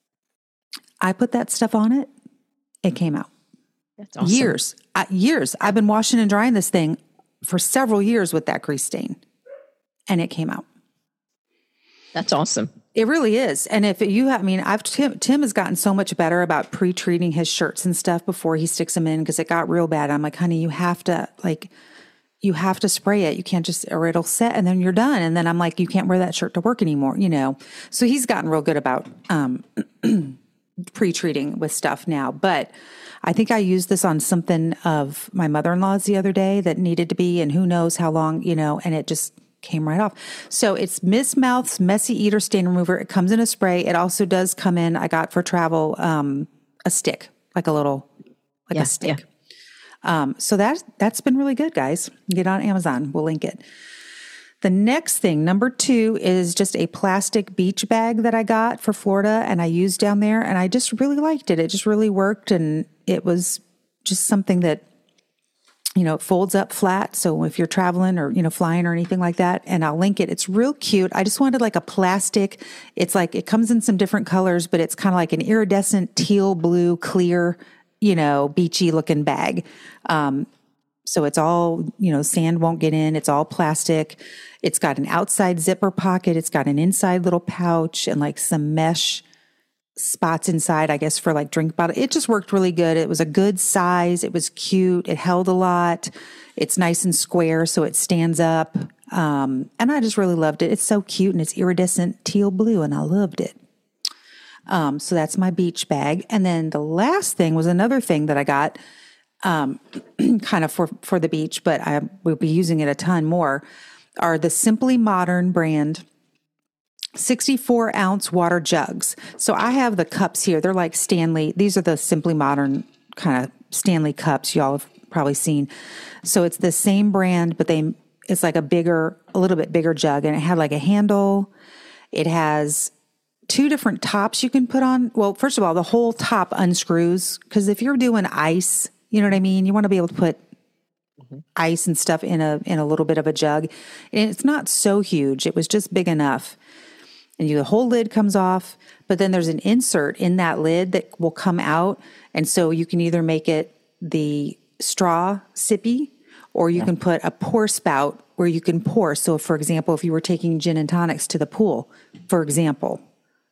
I put that stuff on it. It came out. That's awesome. Years. I've been washing and drying this thing for several years with that grease stain, and it came out. That's awesome. It really is. And if you have, I mean, Tim has gotten so much better about pre-treating his shirts and stuff before he sticks them in because it got real bad. I'm like, honey, you have to spray it. You can't just, or it'll set and then you're done. And then I'm like, you can't wear that shirt to work anymore, you know? So he's gotten real good about, pre-treating with stuff now. But I think I used this on something of my mother-in-law's the other day that needed to be, and who knows how long, you know, and it just came right off. So it's Miss Mouth's Messy Eater Stain Remover. It comes in a spray. It also does come in, I got for travel, a stick, like a stick. Yeah. So that's been really good, guys. Get on Amazon. We'll link it. The next thing, number 2, is just a plastic beach bag that I got for Florida and I used down there, and I just really liked it. It just really worked, and it was just something that, you know, it folds up flat. So if you're traveling or, you know, flying or anything like that, and I'll link it. It's real cute. I just wanted like a plastic. It's like, it comes in some different colors, but it's kind of like an iridescent teal blue, clear, you know, beachy looking bag. So it's all, you know, sand won't get in. It's all plastic. It's got an outside zipper pocket. It's got an inside little pouch and like some mesh spots inside, I guess, for like drink bottle. It just worked really good. It was a good size. It was cute. It held a lot. It's nice and square, so it stands up. And I just really loved it. It's so cute and it's iridescent teal blue, and I loved it. So that's my beach bag. And then the last thing was another thing that I got kind of for the beach, but I will be using it a ton more, are the Simply Modern brand 64 ounce water jugs. So I have the cups here. They're like Stanley. These are the Simply Modern kind of Stanley cups y'all have probably seen. So it's the same brand, but it's like a little bit bigger jug, and it had like a handle. It has 2 different tops you can put on. Well, first of all, the whole top unscrews, because if you're doing ice, you know what I mean? You want to be able to put ice and stuff in a little bit of a jug. And it's not so huge. It was just big enough. And the whole lid comes off, but then there's an insert in that lid that will come out. And so you can either make it the straw sippy, or you can put a pour spout where you can pour. So for example, if you were taking gin and tonics to the pool, for example.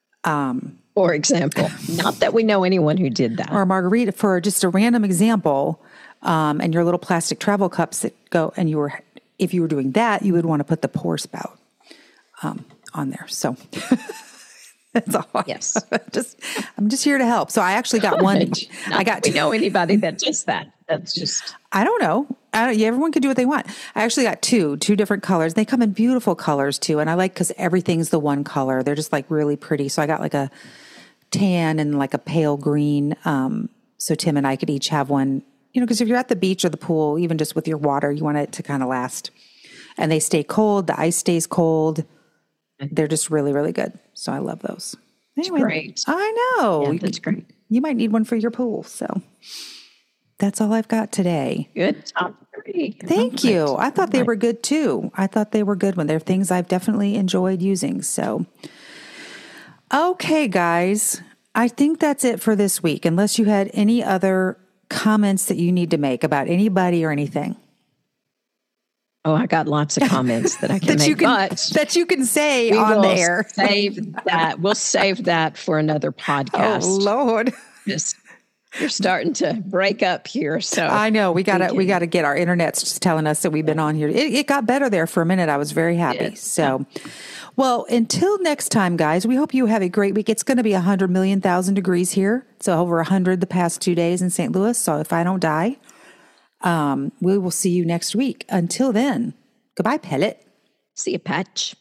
Not that we know anyone who did that. Or a margarita, for just a random example, and your little plastic travel cups that go, and if you were doing that, you would want to put the pour spout on there. So that's all. Yes. I'm just here to help. So I actually got one. I got to know anybody that does that. That's just, I don't know. Everyone can do what they want. I actually got two different colors. They come in beautiful colors too. And I like, cause everything's the one color. They're just like really pretty. So I got like a tan and like a pale green. So Tim and I could each have one, cause if you're at the beach or the pool, even just with your water, you want it to kind of last, and they stay cold. The ice stays cold. They're just really, really good. So I love those. Anyway, great. I know. Yeah, that's great. You might need one for your pool. So that's all I've got today. Good. Top 3. Thank you. I thought they were good too. I thought they were good when they're things I've definitely enjoyed using. So, okay, guys, I think that's it for this week, unless you had any other comments that you need to make about anybody or anything. Oh, I got lots of comments that I can make, that you can say on the air. Save that. We'll save that for another podcast. Oh, Lord. You're starting to break up here. So I know we gotta get our internet's just telling us that we've been on here. It got better there for a minute. I was very happy. Yes. So, well, until next time, guys, we hope you have a great week. It's going to be 100,000,000 degrees here. So over 100 the past 2 days in St. Louis. So if I don't die, we will see you next week. Until then, goodbye, Pellet. See you, Patch.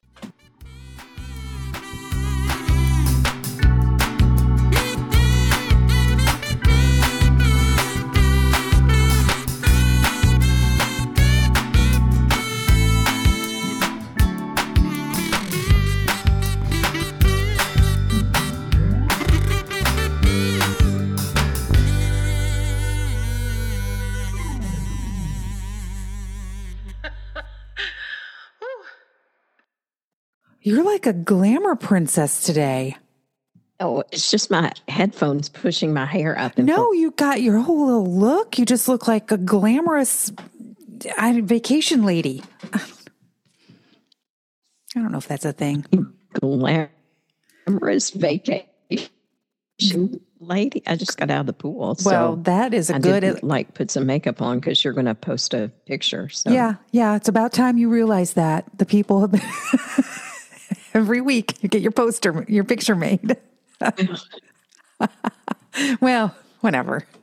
You're like a glamour princess today. Oh, it's just my headphones pushing my hair up. No, you got your whole little look. You just look like a glamorous vacation lady. I don't know if that's a thing. Glamorous vacation lady. I just got out of the pool. Well, that is a good... didn't, put some makeup on because you're going to post a picture. So. Yeah. It's about time you realize that. The people have been... Every week you get your picture made. Well, whatever.